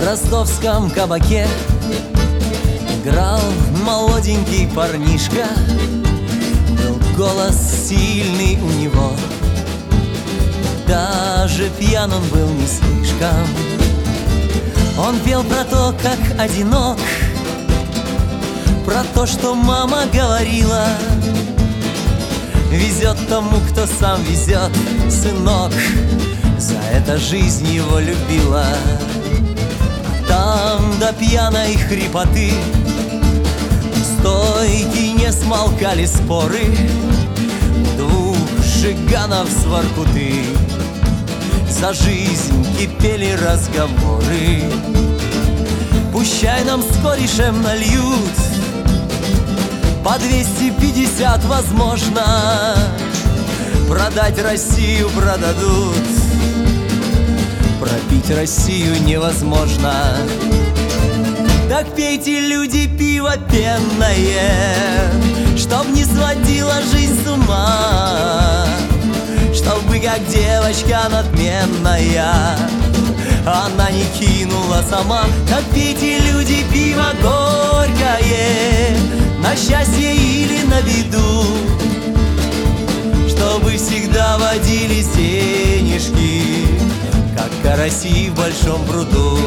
ростовском кабаке играл молоденький парнишка. Был голос сильный у него, даже пьян он был не слишком. Он пел про то, как одинок, про то, что мама говорила: везет тому, кто сам везет, сынок. За это жизнь его любила. Там до пьяной хрипоты стойки не смолкали споры двух жиганов с Воркуты. За жизнь кипели разговоры. Пущай нам с корешем нальют по 250, возможно. Продать Россию продадут, пропить Россию невозможно. Так пейте, люди, пиво пенное, чтоб не сводила жизнь с ума, чтобы как девочка надменная она не кинула сама. Так пейте, люди, пиво горькое, на счастье или на беду, чтобы всегда водились денежки, как караси в большом пруду.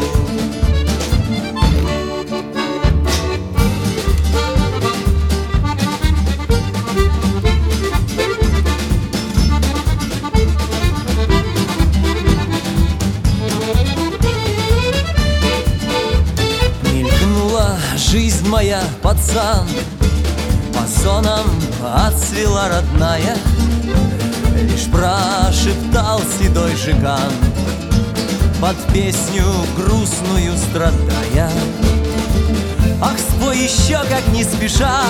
Мелькнула жизнь моя, пацан, по зонам отцвела родная. Лишь прошептал седой жиган под песню грустную страдая: ах, спой еще, как не спеша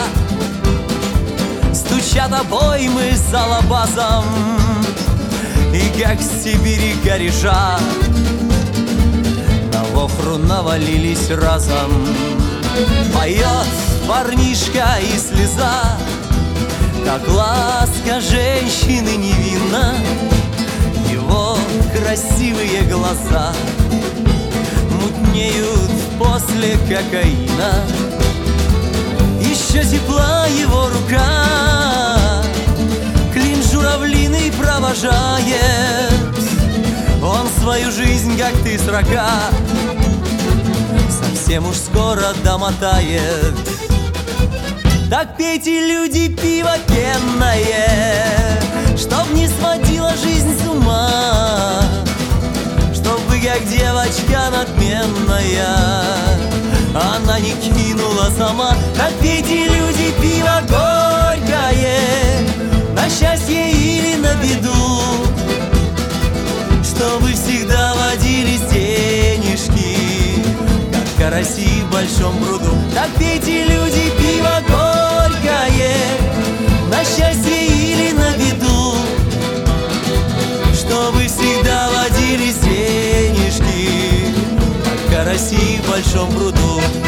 стучат обоймы с алабазом, и как с Сибири кореша на Вохру навалились разом. Поет парнишка и слеза, как ласка женщины невинна. Его красивые глаза мутнеют после кокаина. Еще тепла его рука, клин журавлиный провожает. Он свою жизнь, как ты, срока, совсем уж скоро домотает. Так пейте, люди, пиво пенное, чтоб не сводила жизнь с ума, чтобы как девочка надменная она не кинула сама. Так пейте, люди, пиво горькое, на счастье или на беду, чтобы всегда водились денежки, как караси в большом пруду. Так пейте, люди, пиво горькое, на счастье или на беду, чтобы всегда водились денежки, как караси в большом пруду.